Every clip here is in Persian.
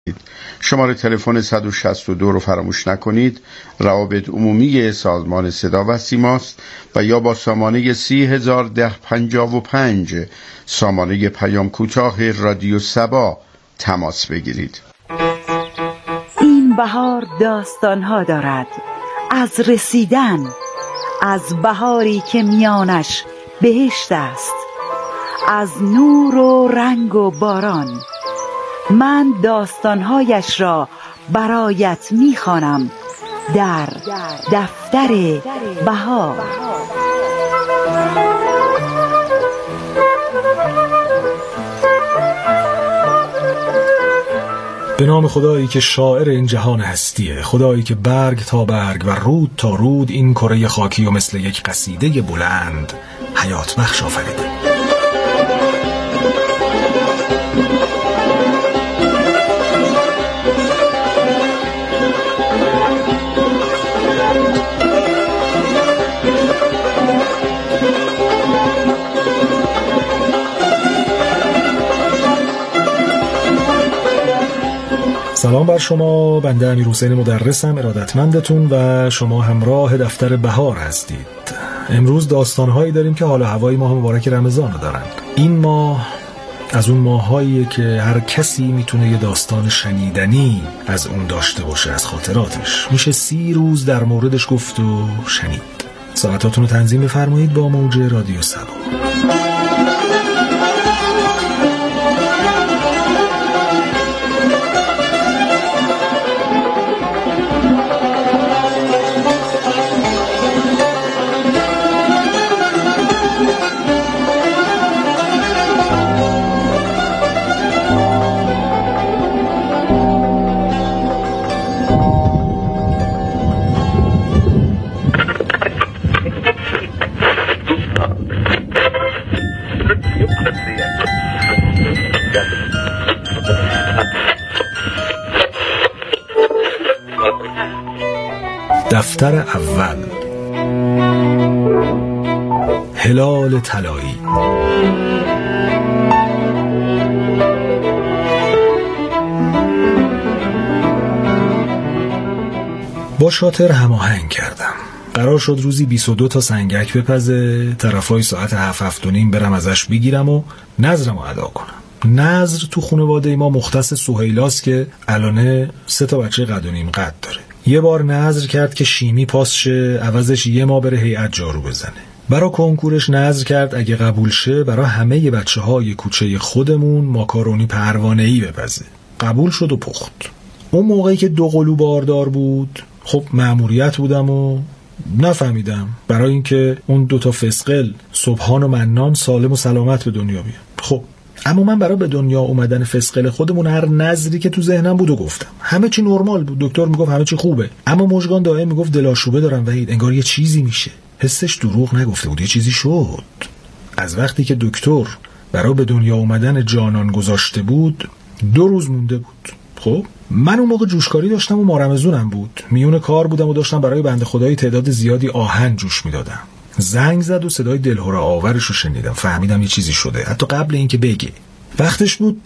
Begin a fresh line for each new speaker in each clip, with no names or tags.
شماره تلفن 162 رو فراموش نکنید. روابط عمومی سازمان صدا و سیماست و یا با سامانه 301055 سامانه پیام کوتاه رادیو سبا تماس بگیرید.
این بهار داستان‌ها دارد از رسیدن، از بهاری که میانش بهشت است، از نور و رنگ و باران. من داستانهایش را برایت میخوانم در دفتر بهار.
به نام خدایی که شاعر این جهان هستیه، خدایی که برگ تا برگ و رود تا رود این کره خاکی و مثل یک قصیده بلند حیات بخش آفریده. سلام بر شما، بنده امیرحسین مدرسم، ارادتمندتون و شما همراه دفتر بهار هستید. امروز داستانهایی داریم که حال و هوای ماه مبارک رمضان رو دارن. این ماه از اون ماهاییه که هر کسی میتونه یه داستان شنیدنی از اون داشته باشه، از خاطراتش. میشه 30 روز در موردش گفت و شنید. ساعتاتون رو تنظیم بفرمایید با موج رادیو سبا. دفتر اول، هلال طلایی. با شاطر هماهنگ کردم. قرار شد روزی 22 تا سنگک بپزه، طرفای ساعت 7:30 برم ازش بگیرم و نظرم رو ادا کنم. نظر تو خانواده ما مختص سهیلاست که الانه 3 تا بچه قد و نیم قد داره. یه بار نظر کرد که شیمی پاس شه، عوضش 1 ماه بره هیئت جارو بزنه. برای کنکورش نظر کرد اگه قبول شه برای همه بچه‌های کوچه خودمون ماکارونی پروانه‌ای بپزه. قبول شد و پخت. اون موقعی که 2 قلو باردار بود، خب مأموریت بودم و نفهمیدم برای اینکه اون 2 تا فسقل سبحان و منان سالم و سلامت به دنیا بیان. خب اما من برای به دنیا اومدن فسقل خودمون هر نظری که تو ذهنم بود و گفتم. همه چی نرمال بود، دکتر میگفت همه چی خوبه، اما مژگان دائم میگفت دلاشوبه دارم وحید، انگار یه چیزی میشه. حسش دروغ نگفته بود، یه چیزی شد. از وقتی که دکتر برای به دنیا اومدن جانان گذاشته بود 2 روز مونده بود. خب من اون موقع جوشکاری داشتم و مارمزونم بود، میون کار بودم و داشتم برای بنده خدایی تعداد زیادی آهن جوش میدادم. زنگ زد و صدای دلهره آورش رو شنیدم، فهمیدم یه چیزی شده، حتی قبل اینکه بگه. وقتش بود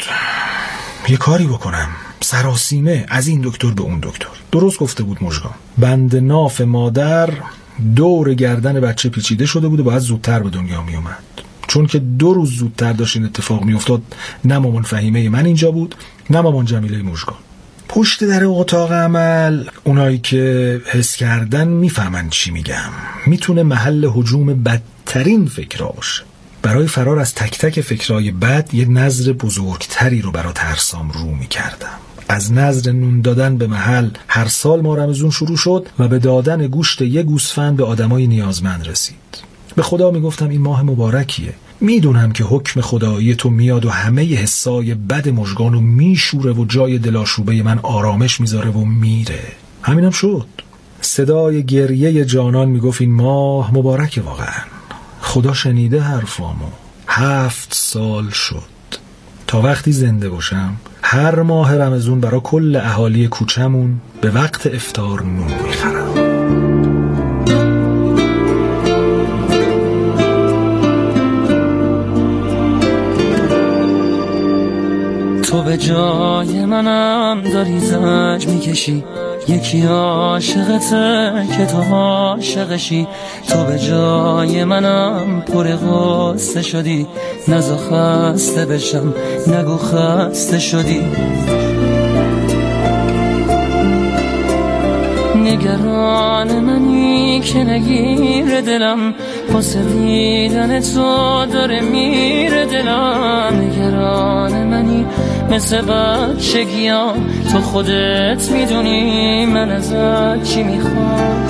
یه کاری بکنم، سراسیمه از این دکتر به اون دکتر. درست گفته بود مژگان. بند ناف مادر دور گردن بچه پیچیده شده بود و باید زودتر به دنیا می اومد. چون که 2 روز زودتر داشت این اتفاق می افتاد، نه مامان فهیمه من اینجا بود، نه مامان جمیله مژگان. پشت در اتاق عمل اونایی که حس کردن میفهمن چی میگم. میتونه محل هجوم بدترین فکرها باشه. برای فرار از تک تک فکرهای بد یه نظر بزرگتری رو برای ترسام رو میکردم. از نظر نون دادن به محل هر سال ما رمضون شروع شد و به دادن گوشت 1 گوسفند به آدمای نیازمند رسید. به خدا میگفتم این ماه مبارکیه، میدونم که حکم خدایی تو میاد و همه حسای بد مژگانو میشوره و جای دلاشوبه من آرامش میذاره و میره. همینم شد. صدای گریه جانان میگفت این ماه مبارکه واقعا. خدا شنیده حرفامو. 7 سال شد. تا وقتی زنده باشم هر ماه رمضان برای کل اهالی کوچمون به وقت افطار نون میخرم.
تو به جای منم داری زنج میکشی، یکی عاشقته که تو عاشقشی. تو به جای منم پر غصه شدی، نزا خسته بشم نگو خسته شدی. نگران منی که نگیر دلم، واسه دیدن تو داره میره دلم. نگران منی مثل بچگیام، تو خودت میدونی من ازت چی میخوام.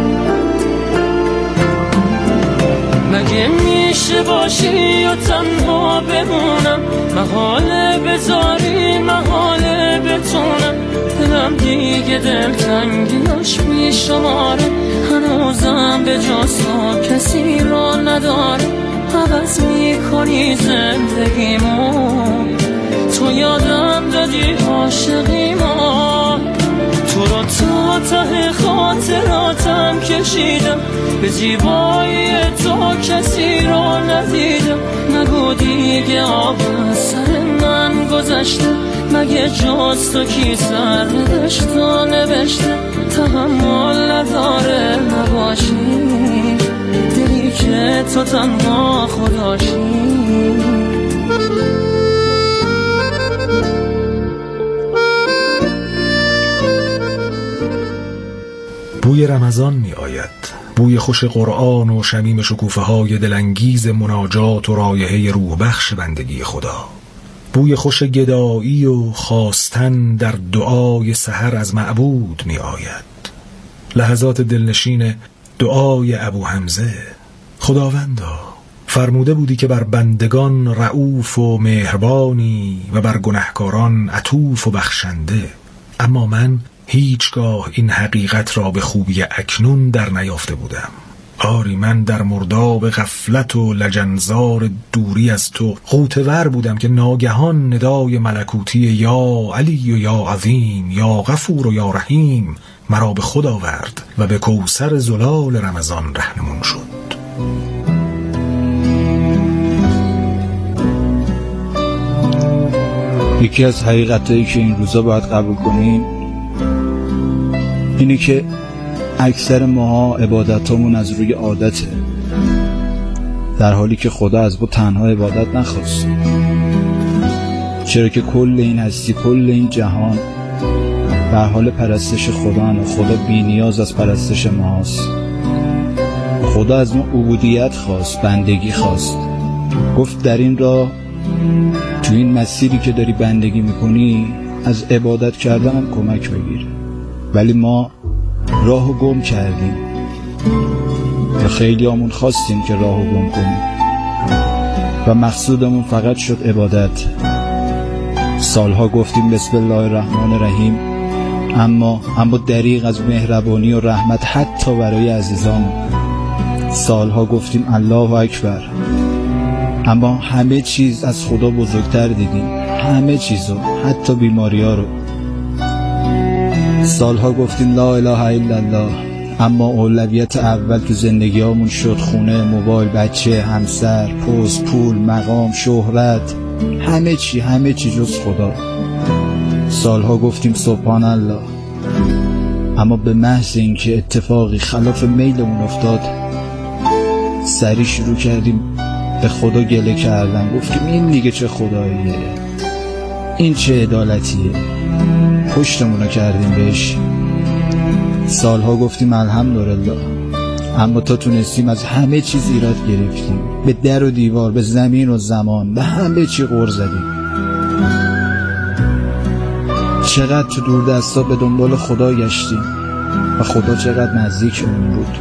مگه میشه باشی و تنها بمونم، محاله بذاری محاله بتونم. دلم دیگه دلتنگیاش میشماره، هنوزم به جز تو کسی را نداره. عوض میکنی زندگیمو، تو یادم دادی عاشقیمو. تو رو تا ته خاطراتم کشیدم، به زیبایی تو کسی را ندیدم. نگو دیگه آب از سر من گذشته، مگه جز تو کی سر نوشت و نوشته. تحمل نداره نباشی، دلی که تو تنها خداشی.
بوی رمضان می آید، بوی خوش قرآن و شمیم شکوفه های دلانگیز مناجات و رایحه روح بخش بندگی خدا. بوی خوش گدایی و خواستن در دعای سحر از معبود می آید. لحظات دلنشین دعای ابو حمزه. خداوندا فرموده بودی که بر بندگان رؤوف و مهربانی و بر گناهکاران عطوف و بخشنده، اما من هیچگاه این حقیقت را به خوبی اکنون در نیافته بودم. آری من در مرداب غفلت و لجنزار دوری از تو غوطه‌ور بودم که ناگهان ندای ملکوتی یا علی و یا عظیم یا غفور و یا رحیم مرا به خود آورد و به کوثر زلال رمضان رهنمون شد.
یکی از حقیقتایی که این روزا باید قبول کنیم اینه که اکثر ماها عبادتامون از روی عادته، در حالی که خدا از ما تنها عبادت نخواست. چرا که کل این هستی، کل این جهان در حال پرستش خدا و خدا بی نیاز از پرستش ماست. خدا از ما عبودیت خواست، بندگی خواست. گفت در این راه، تو این مسیری که داری بندگی میکنی، از عبادت کردن هم کمک بگیر. ولی ما راهو گم کردیم و خیلی همون خواستیم که راهو گم کنیم و مقصودمون فقط شد عبادت. سالها گفتیم بسم الله الرحمن الرحیم، اما دریغ از مهربانی و رحمت حتی برای عزیزان. سالها گفتیم الله اکبر، اما همه چیز از خدا بزرگتر دیدیم، همه چیزو، حتی بیماری ها رو. سالها گفتیم لا اله الا الله، اما اولویت اول تو زندگی هامون شد خونه، موبایل، بچه، همسر، پست، پول، مقام، شهرت، همه چی جز خدا. سالها گفتیم سبحان الله، اما به محض اینکه اتفاقی خلاف میلمون افتاد، سریع شروع کردیم به خدا گله کردن. گفتیم این دیگه چه خداییه، این چه عدالتیه، پشتمونو کردیم بهش. سالها گفتیم الحمدلله، اما تا تونستیم از همه چیز ایراد گرفتیم، به در و دیوار، به زمین و زمان، به همه چی غر زدیم. چقدر تو دور دستا به دنبال خدا گشتیم و خدا چقدر نزدیکمون بود.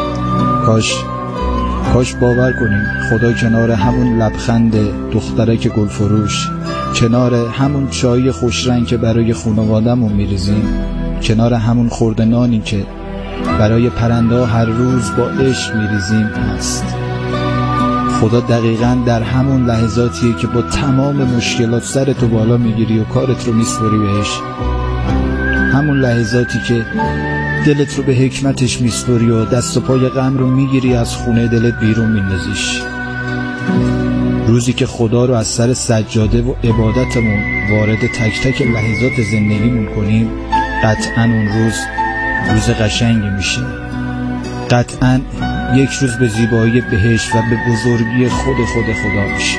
کاش باور کنیم خدا کنار همون لبخند دخترک گلفروش، کنار همون چای خوشرنگ که برای خانواده‌مون میریزیم، کنار همون خورده نانی که برای پرنده هر روز با عشق میریزیم هست. خدا دقیقاً در همون لحظاتیه که با تمام مشکلات سرتو بالا میگیری و کارت رو میسپاری بهش، همون لحظاتی که دلت رو به حکمتش میسپاری و دست و پای غم رو میگیری از خونه دلت بیرون میندازیش. روزی که خدا رو از سر سجاده و عبادتمون وارد تک تک لحظات زندگیمون کنیم، قطعاً اون روز قشنگی میشه. قطعاً یک روز به زیبایی بهشت و به بزرگی خود خدا میشه.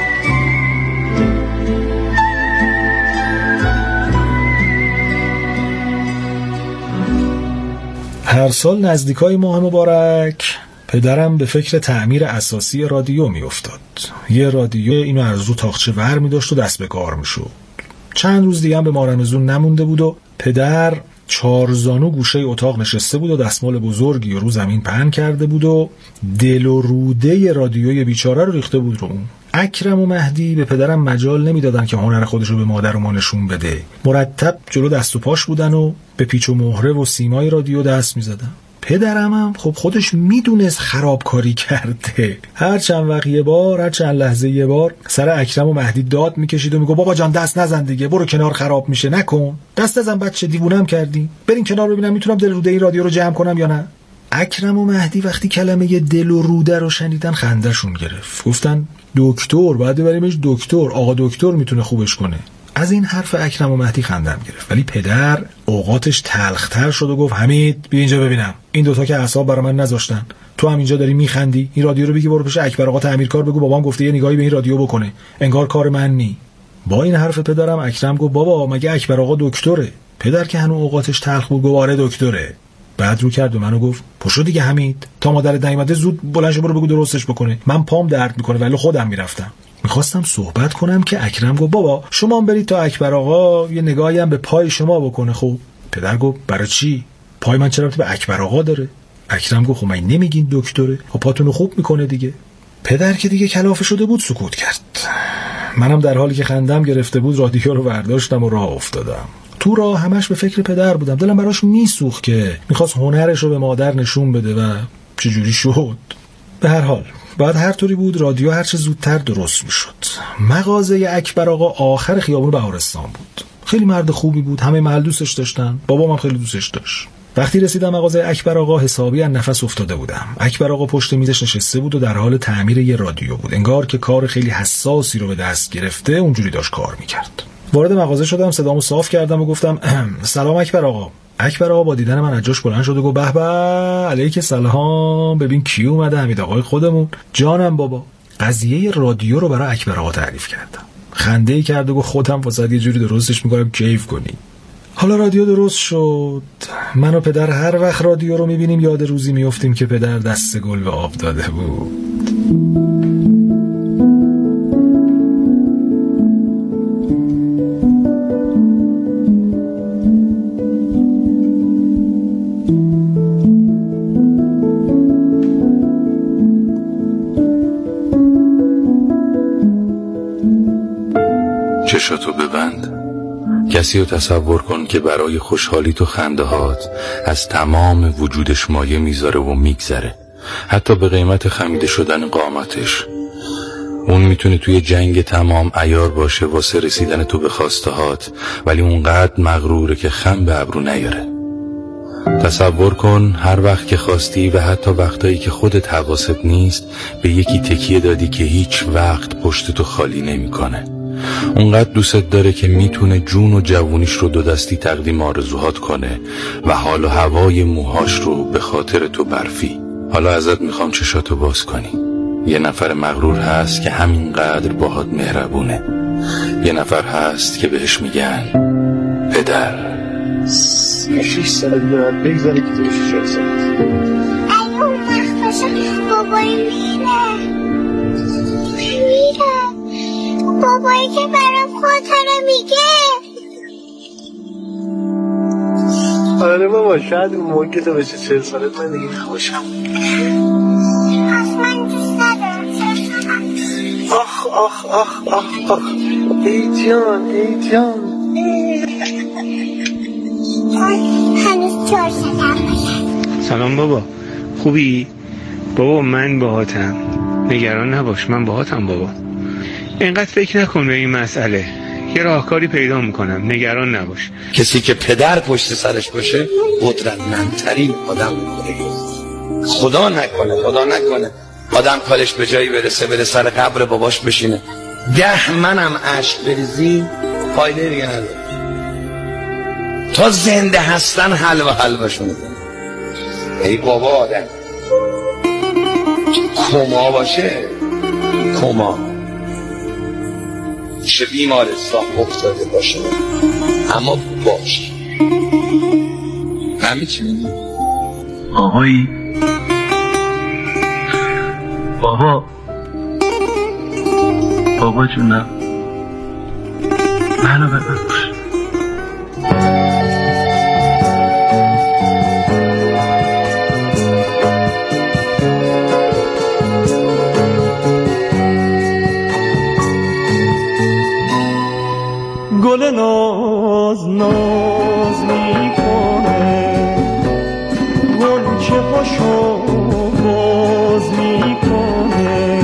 هر سال نزدیکای ماه مبارک پدرم به فکر تعمیر اساسی رادیو می افتاد. یه رادیو اینو از رو تاقچه ور می داشت و دست به کار می شد. چند روز دیگه هم به ما رمضون نمونده بود و پدر 4 زانو گوشه اتاق نشسته بود و دستمال بزرگی رو زمین پهن کرده بود و دل و روده رادیوی بیچاره رو ریخته بود رو اون. اکرم و مهدی به پدرم مجال نمیدادن که هنر خودش رو به مادر و ما نشون بده. مرتب جلو دست و پاش بودن و به پیچ و مهره و سیمای رادیو دست میزدن. پدرم هم خب خودش میدونست خرابکاری کرده. هر چند وقت یه بار، هر چند لحظه یه بار سر اکرم و مهدی داد میکشید و میگو بابا جان دست نزن دیگه، برو کنار، خراب میشه، نکن، دست نزن بچه، دیوونم کردی، برین کنار ببینم میتونم دل روده این رادیو رو جمع کنم یا نه. اکرم و مهدی وقتی کلمه دل و روده رو شنیدن خندهشون گرفت. گفتن دکتر، باید ببریمش دکتر، آقا دکتر میتونه خوبش کنه. از این حرف اکرم و مهدی خندم گرفت، ولی پدر اوقاتش تلختر شد و گفت حمید بیا اینجا ببینم، این دوتا که اعصاب برا من نذاشتن، تو هم اینجا داری میخندی، این رادیو رو بگی برو پیش اکبر آقا تعمیرکار بگو بابام گفته یه نگاهی به این رادیو بکنه، انگار کار من نی. با این حرف پدرم اکرم گفت بابا مگه اکبر آقا دکتره؟ پدر که هنوز اوقاتش تلخ بود گفت آره دکتره. بعد رو کرد و منو گفت پشو دیگه حمید، تا مادرت نیومده زود بلند شو برو بگو درستش بکنه، من پام درد میکنه ولی خودم میرفتم. میخواستم صحبت کنم که اکرم گفت بابا شما هم برید تا اکبر آقا یه نگاهی هم به پای شما بکنه. خب پدر گفت برای چی؟ پای من چرا ربطی به اکبر آقا داره؟ اکرم گفت خب من نمیگین دکتره؟ خب پاتونو خوب میکنه دیگه. پدر که دیگه کلافه شده بود سکوت کرد. منم در حالی که خندم گرفته بود رادیو رو برداشتم و راه افتادم. تو راه همش به فکر پدر بودم، دلم براش میسوخت که میخواست هنرش رو به مادر نشون بده و چجوری شد. به هر حال بعد هر طوری بود رادیو هر چه زودتر درست میشد. مغازه اکبر آقا آخر خیابون بهارستان بود. خیلی مرد خوبی بود، همه محل دوستش داشتن، بابام هم خیلی دوستش داشت. وقتی رسیدم مغازه اکبر آقا حسابی از نفس افتاده بودم. اکبر آقا پشت میزش نشسته بود و در حال تعمیر یه رادیو بود. انگار که کار خیلی حساسی رو به دست گرفته اونجوری داشت کار میکرد. وارد مغازه شدم، صدامو صاف کردم و گفتم سلام اکبر آقا. اکبر آقا با دیدن من از جاش بلند شد و گفت به به علیک سلام، ببین کی اومده، حمید آقای خودمون. جانم بابا. قضیه رادیو رو برای اکبر آقا تعریف کردم. خنده‌ای کرد و گفت خودم واسه یه جوری درستش می‌کنم کیف کنی. حالا رادیو درست شد. من و پدر هر وقت رادیو رو می‌بینیم یاد روزی میافتیم که پدر دست گل به آب داده بود.
چشاتو ببند. کسی رو تصور کن که برای خوشحالیت و خندهات از تمام وجودش مایه میذاره و میگذره، حتی به قیمت خمیده شدن قامتش. اون میتونه توی جنگ تمام عیار باشه واسه رسیدن تو به خواستهات، ولی اونقدر مغروره که خم به ابرو نیاره. تصور کن هر وقت که خواستی و حتی وقتایی که خودت حواست نیست به یکی تکیه دادی که هیچ وقت پشت تو خالی نمیکنه. اونقدر دوست داره که میتونه جون و جوونیش رو دو دستی تقدیم آرزوهات کنه و حال و هوای موهاش رو به خاطر تو برفی. حالا ازت میخوام چشاتو باز کنی. یه نفر مغرور هست که همینقدر باهات مهربونه. یه نفر هست که بهش میگن پدر.
6 سال دیگه بگذاره که تو بشی 4 سال.
اگه اون وقت باشه بابایی میره. بابایی که برام خاطره میگه.
آره بابا شاید اون موقع که تو بشه 40 سالت من دیگه نباشم.
پس من دوست ندارم 40 سالم.
آخ آخ آخ آخ آخ ای جان ای جان.
هنوز 4 سالم باشه.
سلام بابا، خوبی؟ بابا من باهاتم، نگران نباش، من باهاتم بابا. اینقدر فکر نکن به این مسئله، یه راهکاری پیدا میکنم، نگران نباش.
کسی که پدر پشت سرش باشه قدرتمندترین آدم میکنه. خدا نکنه آدم کارش به جایی بره سر قبر باباش بشینه 10 منم اشک بریزی فایده دیگه نداره. تا زنده هستن حلواشون میکنه. ای بابا آدم کما باشه، کما چه بیمارستان افتاده باشه اما باشه. همین چی میگی؟
آقایی بابا جونم منو ببخش.
گل ناز ناز میکنه، غنچه هاشو باز میکنه،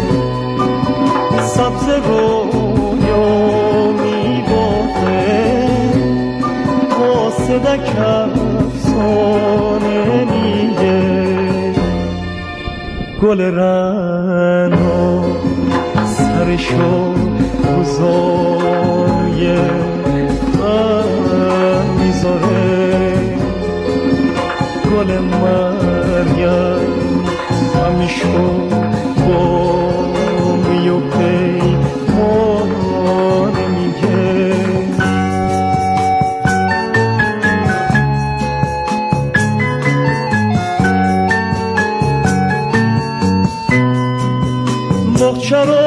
سبز رویا میبافه، قاصدک افسانه میگه. گل رعنا سرشو روزای من میذاره، گل مریم همیشه با میو پیمانه میگه. بخچه رو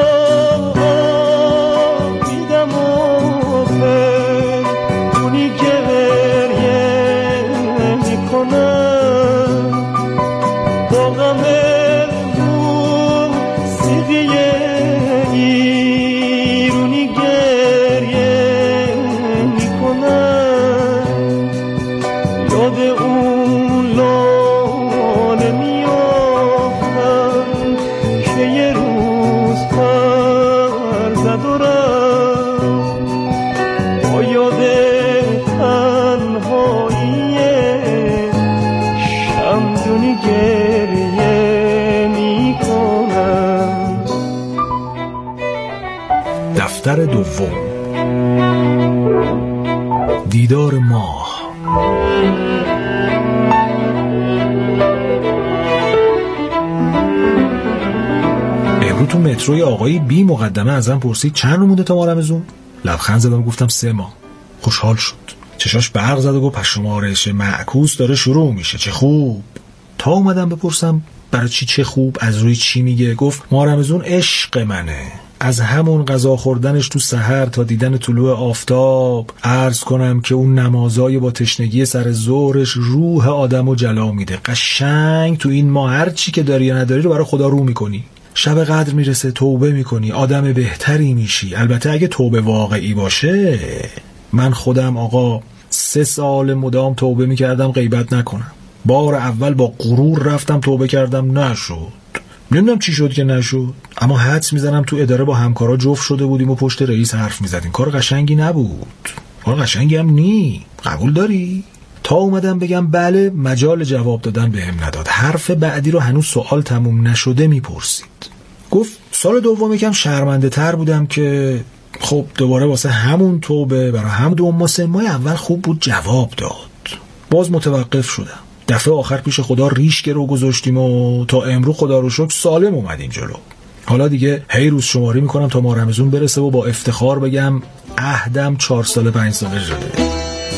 دفتر دوم، دیدار ماه. امروز تو متروی آقای بی مقدمه ازم پرسید چند رو مونده تا ما رمزون؟ لبخند زدم گفتم 3 ماه. خوشحال شد، چشاش برق زد و گفت پس شمارش معکوس داره شروع میشه، چه خوب. تا اومدم بپرسم برای چه خوب، از روی چی میگه، گفت ما رمزون عشق منه. از همون غذا خوردنش تو سحر تا دیدن طلوع آفتاب، عرض کنم که اون نمازای با تشنگی سر ظهرش روح آدمو جلا میده. قشنگ تو این ماه هر چی که داری یا نداری رو برای خدا رو میکنی. شب قدر میرسه توبه میکنی، آدم بهتری میشی. البته اگه توبه واقعی باشه. من خودم آقا 3 سال مدام توبه میکردم غیبت نکنم. بار اول با غرور رفتم توبه کردم، نشد. نمیدونم چی شد که نشد، اما حدس میزنم تو اداره با همکارا جفت شده بودیم و پشت رئیس حرف میزدیم. کار قشنگی نبود، کار قشنگی هم نی. قبول داری؟ تا اومدم بگم بله، مجال جواب دادن بهم نداد. حرف بعدی رو هنوز سوال تموم نشده میپرسید. گفت سال دوم یکم شرمنده تر بودم که خب دوباره واسه همون توبه برای هم 2 ماه 3 ماه اول خوب بود جواب داد. باز متوقف شدم. دفعه آخر پیش خدا ریش رو گذاشتیم و تا امروز خدا رو شکر سالم اومدیم جلو. حالا دیگه هی روز شماری میکنم تا ماه رمضان برسه و با افتخار بگم عهدم 4 سال 5 ساله شده.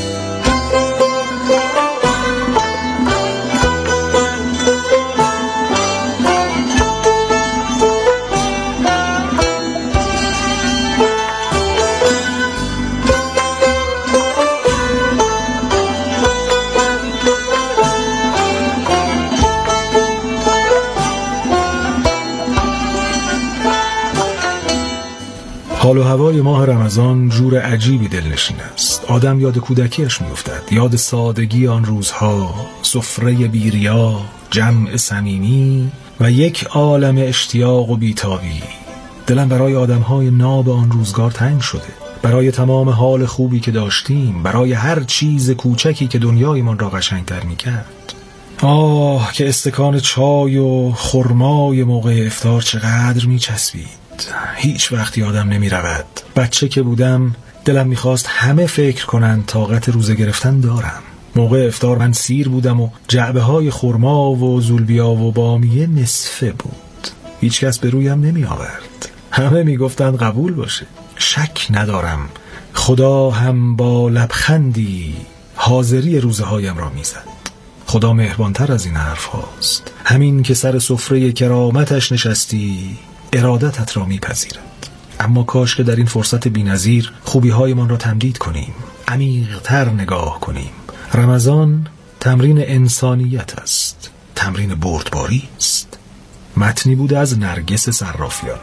حال و هوای ماه رمضان جور عجیبی دلنشین است. آدم یاد کودکیش میافتد، یاد سادگی آن روزها، سفره بیریا، جمع صمیمی و یک عالم اشتیاق و بیتابی. دلم برای آدمهای ناب آن روزگار تنگ شده، برای تمام حال خوبی که داشتیم، برای هر چیز کوچکی که دنیایمان را قشنگتر میکرد. آه که استکان چای و خرمای موقع افطار چقدر میچسبید. هیچ وقت یادم نمی رود. بچه که بودم دلم میخواست همه فکر کنن طاقت روزه گرفتن دارم. موقع افطار من سیر بودم و جعبه های خرما و زولبیا و بامیه نصفه بود. هیچ کس به رویم نمی آورد. همه میگفتند قبول باشه. شک ندارم خدا هم با لبخندی حاضری روزه هایم را میزد. خدا مهربانتر از این حرف هاست. همین که سر سفره کرامتش نشستی ارادتت را میپذیرد. اما کاش که در این فرصت بی‌نظیر خوبی هایمان را تمدید کنیم، عمیق‌تر نگاه کنیم. رمضان تمرین انسانیت است، تمرین بردباری است. متنی بود از نرگس صرافیان.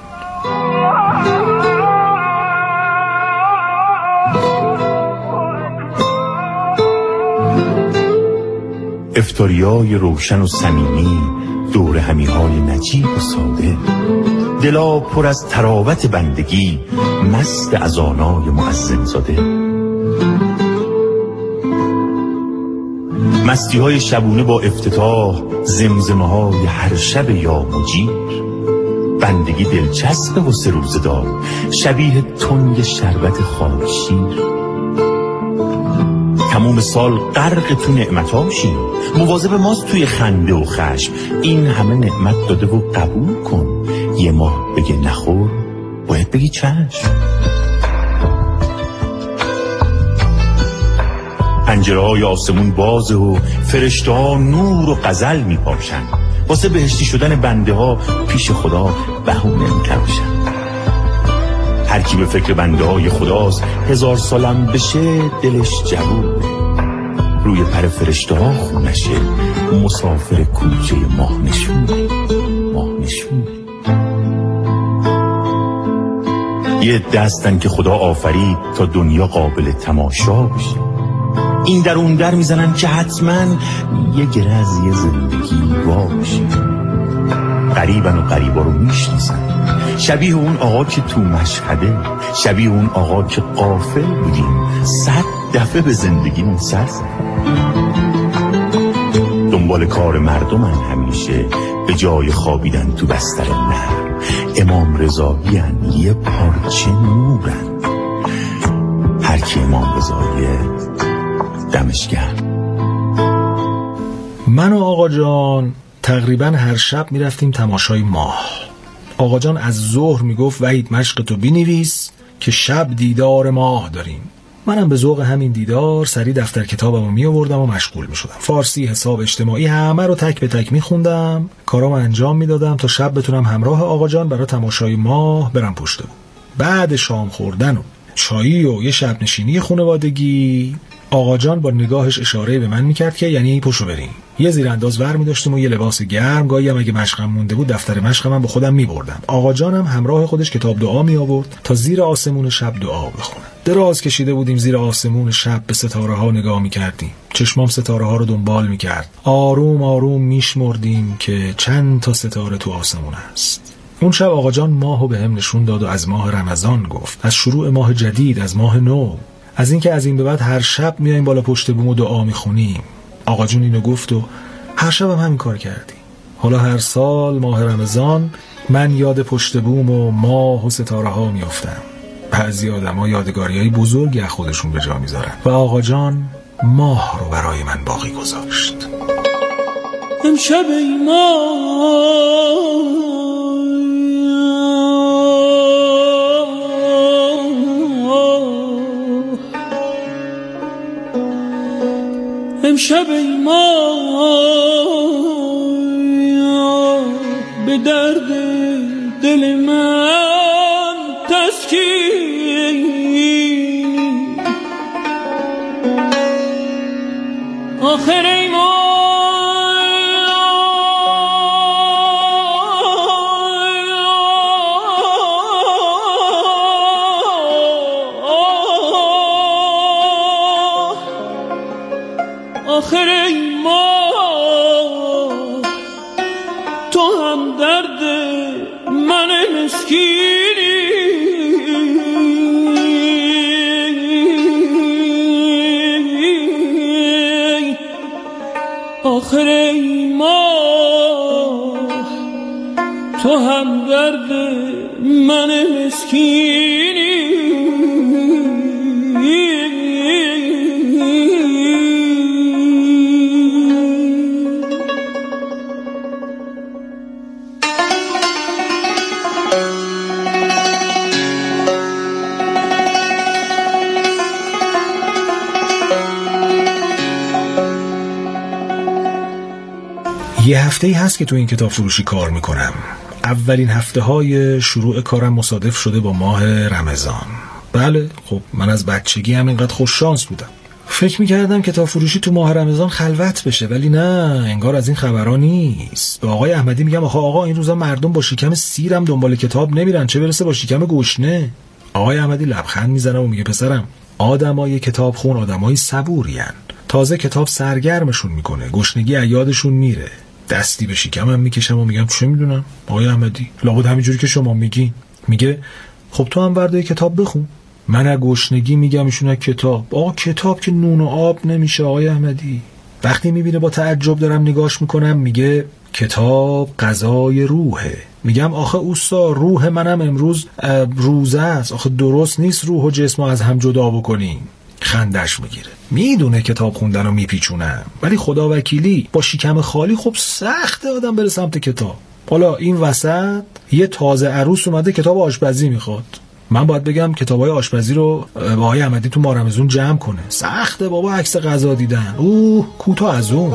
افطاریای روشن و صمیمی، دور همیهای نجیب و ساده، دلا پر از تراوت بندگی، مست اذانای مؤذن زاده. مستی های شبونه با افتتاح، زمزمه های هر شب یا مجیر، بندگی دلچسب و سه روزه دار، شبیه تنگ شربت خاکشیر. تمام سال غرق تو نعمتاشیم، مواظب ماست توی خنده و خشم. این همه نعمت داده و قبول کن. یه ماه بگه نخور، باید بگی چشم. پنجره‌های آسمون بازه و فرشته ها نور و غزل میپاشن. واسه بهشتی شدن بنده ها پیش خدا بهونه میتراشن. هر کی به فکر بنده های خداست، 1000 سالم بشه دلش جوونه. روی پر فرشته ها خونشه، مسافر کوچه ماه نشونه. یه دستن که خدا آفرید تا دنیا قابل تماشا بشه. این در اون در میزنن که حتما یه گره از یه زندگی باشه. قریبن و قریبا رو میشناسن، شبیه اون آقا که تو مشهده، شبیه اون آقا که غافل بودیم 100 دفعه به زندگیمون سر زد. دنبال کار مردمن همیشه، به جای خوابیدن تو بستر نهر. امام رضایی‌ان، یه پارچه نورن. هر کی امام رضاییه دمش گرم.
من و آقا جان تقریبا هر شب میرفتیم تماشای ماه. آقا جان از ظهر میگفت وحید مشق تو بنویس که شب دیدار ماه داریم. منم به ذوق همین دیدار سری دفتر کتابمو می آوردم و مشغول می شدم. فارسی، حساب اجتماعی، همه رو تک به تک می خوندم، کارامو انجام می دادم تا شب بتونم همراه آقا جان برای تماشای ماه برم پشت بوم. بعد شام خوردن و چایی و یه شب نشینی خانوادگی، آقا جان با نگاهش اشاره به من میکرد که یعنی پشو بریم. یه زیرانداز ور می‌داشتیم و یه لباس گرم، گاهی هم اگه مشقم مونده بود دفتر مشقم هم با خودم می‌بردم. آقا جانم همراه خودش کتاب دعا می-آورد تا زیر آسمون شب دعا بخونه. دراز کشیده بودیم زیر آسمون شب، به ستاره‌ها نگاه می‌کردیم. چشمام ستاره‌ها رو دنبال می‌کرد. آروم آروم میشمردیم که چند تا ستاره تو آسمون است. اون شب آقا جان ماهو بهم نشون داد و از ماه رمضان گفت، از شروع ماه جدید، از ماه نو، از اینکه از این به بعد هر شب میایم بالا پشت بوم و دعا میخونیم. آقا جون اینو گفت و هر شب هم همین کار کردیم. حالا هر سال ماه رمضان من یاد پشت بوم و ماه و ستاره ها میافتم. بعضی آدم‌ها یادگاریای بزرگی از خودشون به جا میذارن و آقا جان ماه رو برای من باقی گذاشت.
امشب ای ماه امشب ای ماه به درد دل من تسکین، آخر ای ماه آخر ای ماه تو هم درد من مسکینی، آخر این ماه تو هم درد من مسکینی.
یه هفته‌ای هست که تو این کتاب فروشی کار میکنم. اولین هفته‌های شروع کارم مصادف شده با ماه رمضان. بله خب من از بچگی هم اینقدر خوش شانس بودم. فکر میکردم کتاب فروشی تو ماه رمضان خلوت بشه، ولی نه، انگار از این خبرها نیست. به آقای احمدی میگم آقا این روزا مردم با شکم سیرم دنبال کتاب نمیرن، چه برسه با شکم گشنه. آقای احمدی لبخند میزنه و میگه پسرم، آدمای کتاب خون آدمای صبورین. تازه کتاب سرگرمشون میکنه، گشنگی یادشون میره. دستی به شکمم میکشم و میگم چه میدونم آقای احمدی، لابد همینجوری که شما میگین. میگه خب تو هم ورده کتاب بخون. من از گشنگی میگم ایشون از کتاب. آقا کتاب که نون و آب نمیشه آقای احمدی. وقتی میبینه با تعجب دارم نگاش میکنم میگه کتاب غذای روحه. میگم آخه اوستا روح منم امروز روزه است، آخه درست نیست روح و جسم از هم جدا بکنیم. خندش میگیره. میدونه کتاب خوندن رو میپیچونم، ولی خدا وکیلی با شکم خالی خب سخته آدم بره سمت کتاب. حالا این وسط یه تازه عروس اومده کتاب آشپزی میخواد. من باید بگم کتابای آشپزی رو با آقای احمدی تو ماه رمضان جمع کنه. سخته بابا عکس غذا دیدن. کوتاه از اون.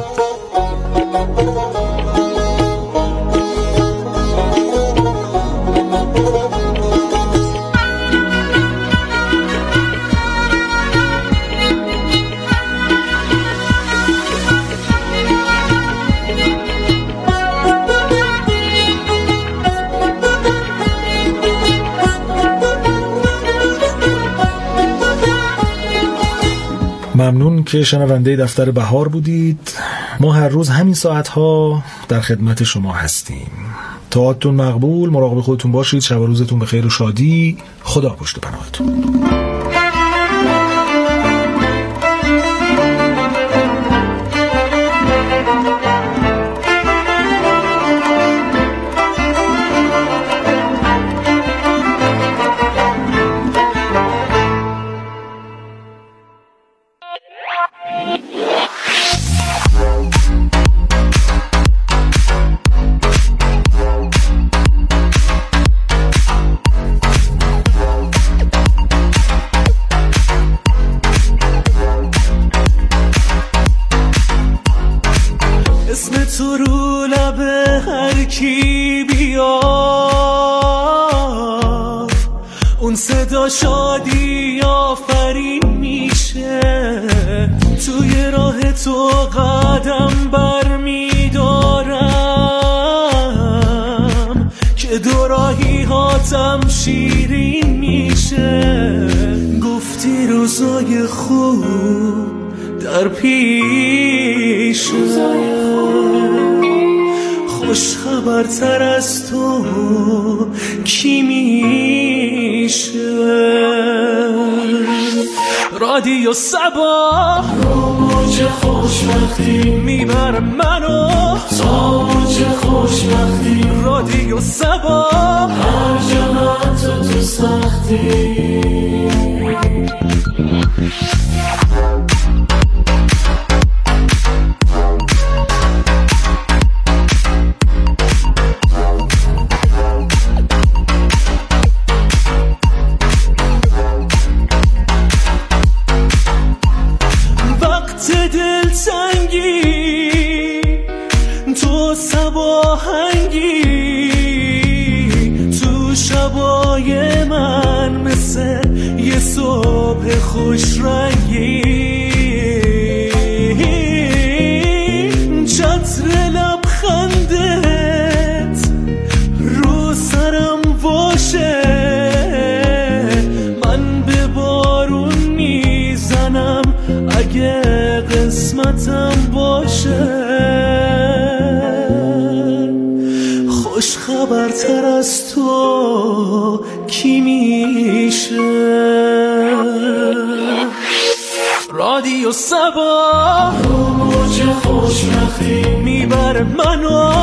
ممنون که شنونده دفتر بهار بودید. ما هر روز همین ساعتها در خدمت شما هستیم. طاعتتون مقبول، مراقب خودتون باشید. شب و روزتون به خیر و شادی. خدا پشت پناهتون.
تو رو لب هر کی بیاد اون صدا شادی آفرین میشه. توی راه تو قدم بر میدارم که دو راهی هاتم شیرین میشه. گفتی روزای خوب در پیش، خوش خبرتر از تو کی میشه؟ رادیو صباح رو موج خوشبختی میبره منو تا موج خوشبختی. رادیو صباح هر جا تو سختی. تو صباهنگی تو شبای من مثل یه صبح خوش رنگی. چتر لبخندت رو سرم باشه، من به بارون میزنم اگه قسمتم باشه. خوش خبرتر از تو کی میشه؟ رادیو سبا رو موج خوشبختی میبره منو